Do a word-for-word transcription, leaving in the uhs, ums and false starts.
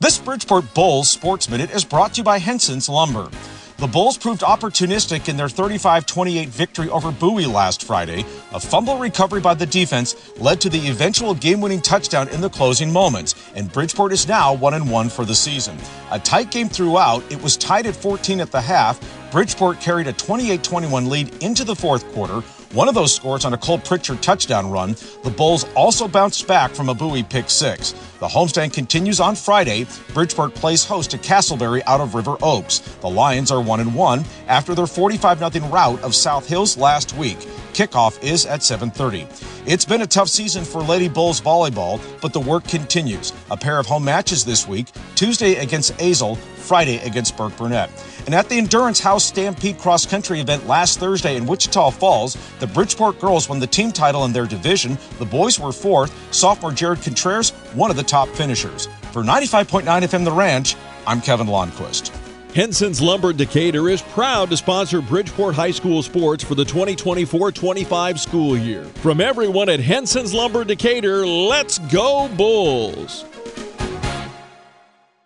This Bridgeport Bulls Sports Minute is brought to you by Henson's Lumber. The Bulls proved opportunistic in their thirty-five twenty-eight victory over Bowie last Friday. A fumble recovery by the defense led to the eventual game-winning touchdown in the closing moments, and Bridgeport is now one and one for the season. A tight game throughout. It was tied at fourteen at the half. Bridgeport carried a twenty-eight twenty-one lead into the fourth quarter. One of those scores on a Cole Pritchard touchdown run. The Bulls also bounced back from a Bowie pick six. The homestand continues on Friday. Bridgeport plays host to Castleberry out of River Oaks. The Lions are one and one after their forty-five nothing rout of South Hills last week. Kickoff is at seven thirty. It's been a tough season for Lady Bulls volleyball, but the work continues. A pair of home matches this week, Tuesday against Azle, Friday against Burke Burnett. And at the Endurance House Stampede Cross Country event last Thursday in Wichita Falls, the Bridgeport girls won the team title in their division. The boys were fourth. Sophomore Jared Contreras, one of the top finishers. For ninety-five point nine F M The Ranch, I'm Kevin Lonnquist. Henson's Lumber Decatur is proud to sponsor Bridgeport High School sports for the twenty twenty-four twenty-five school year. From everyone at Henson's Lumber Decatur, let's go Bulls!